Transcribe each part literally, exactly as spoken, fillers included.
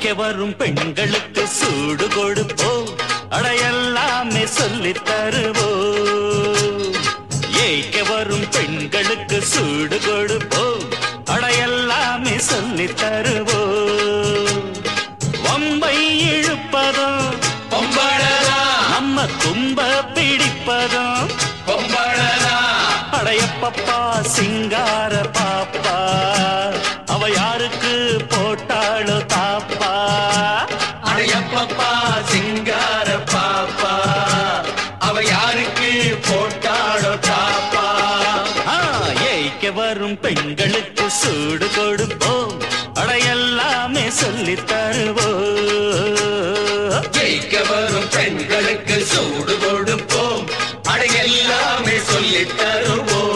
வரும் பெண்களுக்கு சூடு கொடுப்போம், அடையெல்லாமே சொல்லி தருவோம். ஏய்க்க வரும் பெண்களுக்கு சூடு கொடுப்போம், அடையெல்லாமே சொல்லி தருவோம். வம்பை இழுப்பதும் பொம்பளதா, நம்ம தும்ப பிடிப்பதும் பொம்பளதா. அடையப்பப்பா சிங்கார பாப்பா, அவ யாருக்கு போட்டாளோ தாப்பா. அடையப்பப்பா சிங்கார பாப்பா, அவ யாருக்கு போட்டாளோ தாப்பா. ஏய்க்க வரும் பெண்களுக்கு சூடு கொடுப்போம், அடையெல்லாமே சொல்லி தருவோம். ஜெயிக்க வரும் பெண்களுக்கு சூடு கொடுப்போம், அடையெல்லாமே சொல்லி தருவோம்.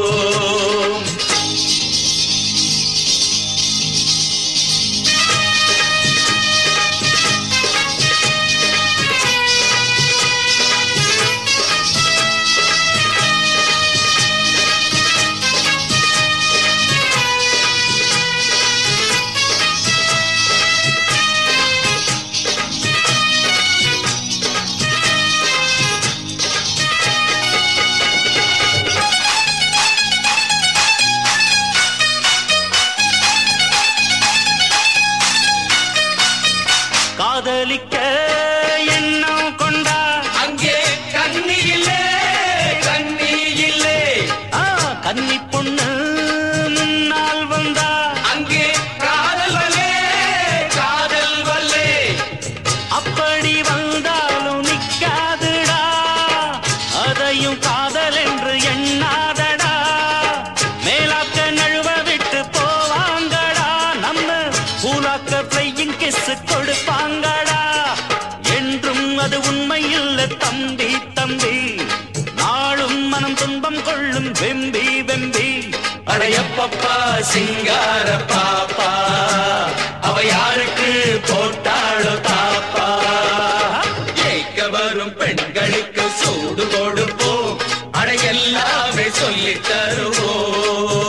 காதலிக்க எண்ணம் கொண்டா அங்கே கண்ணி இல்லே, கண்ணி இல்லே. கன்னி பொண்ணு முன்னால் வந்தா அங்கே காதல் வல்லே, காதல் வல்லே. அப்படி வந்தாலும் நிக்காதுடா, அதையும் காதல் என்று எண்ணாதடா. மேலாக்க நழுவ விட்டு போவாங்கடா, நம்ம பூலாக்க பிளையிங் கிஸ் கொடுப்பாங்கடா. என்றும் அது உண்மை இல்ல தம்பி தம்பி, நாளும் மனம் துன்பம் கொள்ளும் வெம்பி வெம்பி. அடையப்பப்பா சிங்கார பாப்பா, அவ யாருக்கு போட்டாளோ தாப்பா. ஜெயிக்க வரும் பெண்களுக்கு சூடு கொடுப்போம், அடையெல்லாமே சொல்லி தருவோம்.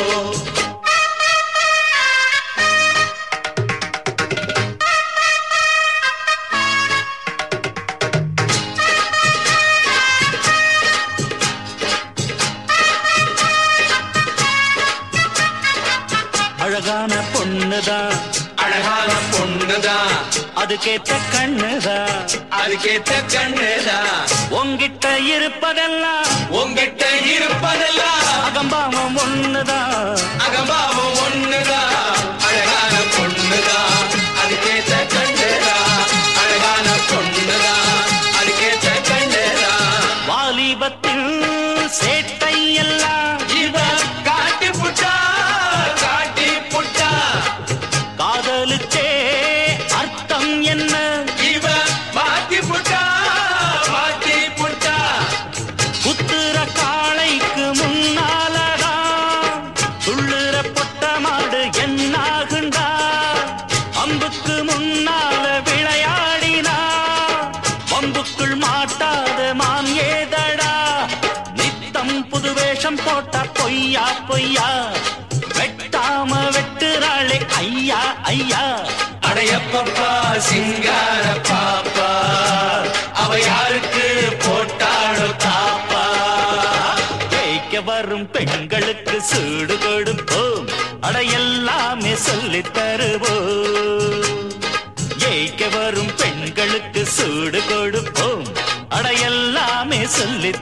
அழகான பொண்ணுதான், அழகான பொண்ணுதான், அதுக்கேத்த கண்ணுதான், அதுக்கேத்த கண்ணுதான். உங்கிட்ட இருப்பதெல்லாம் உங்கிட்ட இருப்பதெல்லாம் அகம்பாவம் ஒண்ணுதான், அகம்பாவம் ஒண்ணுதான். அழகான பொண்ணுதான், அதுக்கேத்த கண்ணுதான், அழகான பொண்ணுதான், அதுக்கேத்த கண்ணுதான். வாலிபத்தில் சேட்டை எல்லாம் இவ காட்டி புட்டா, காட்டி புட்டா. காதலுக்கே அர்த்தம் என்ன, இவ மாட்டி புட்டா, மாட்டி புட்டா. குத்துற காளைக்கு முன்னாலதான் துள்ளுற பொட்ட மாடு என்னாகுண்டா. அம்புக்கு முன்னால விளையாடினா பம்புக்குள் மாட்டாத மான் ஏதடா. நித்தம் புது வேஷம் போட்ட பொய்யா பொய்யா, வெட்டாம வெட்டுறாளே ஐயா ஐயா. அடையப்பப்பா சிங்கார பாப்பா, அவ யாருக்கு போட்டாளோ தாப்பா. ஜெயிக்க வரும் பெண்களுக்கு சூடு கொடுப்போம், அடையெல்லாமே சொல்லி தருவோம். ஜெயிக்க வரும் பெண்களுக்கு சூடு கொடுப்போம், அடையெல்லாமே சொல்லி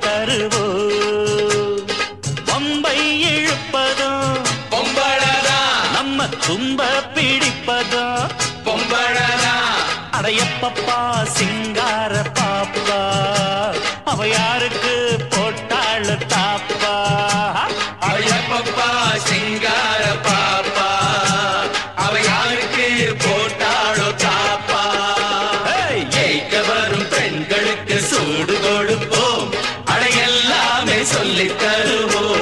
தருவோம். வம்பை இழுப்பதும் பொம்பளதா, நம்ம தும்ப பிடிப்பதும் பொம்பளதா. அடையப்பப்பா சிங்கார பாப்பா, அவ யாருக்கு போட்டாள தாப்பா. அடையப்பப்பா சிங்கார பாப்பா, அவ யாருக்கு போட்டாளோ தாப்பா. ஜெயிக்க வரும் பெண்களுக்கு சூடு கொடுப்போம், அடையெல்லாமே சொல்லி தருவோம்.